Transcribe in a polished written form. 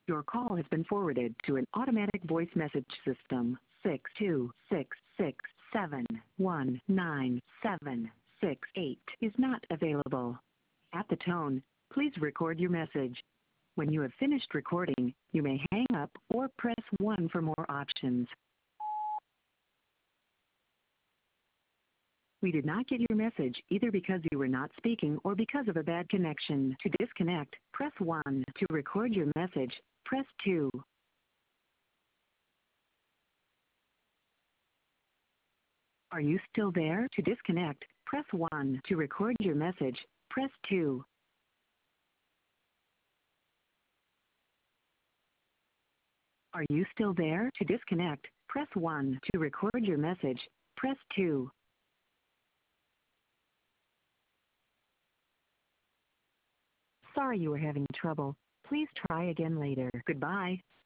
Your call has been forwarded to an automatic voice message system. 62667197768 is not available. At the tone, please record your message. When you have finished recording, you may hang up or press 1 for more options. We did not get your message either because you were not speaking or because of a bad connection. To disconnect, press 1. To record your message, press 2. Are you still there? To disconnect, press 1. To record your message, press 2. Are you still there? To disconnect, press 1. To record your message, press 2. Sorry you are having trouble. Please try again later. Goodbye.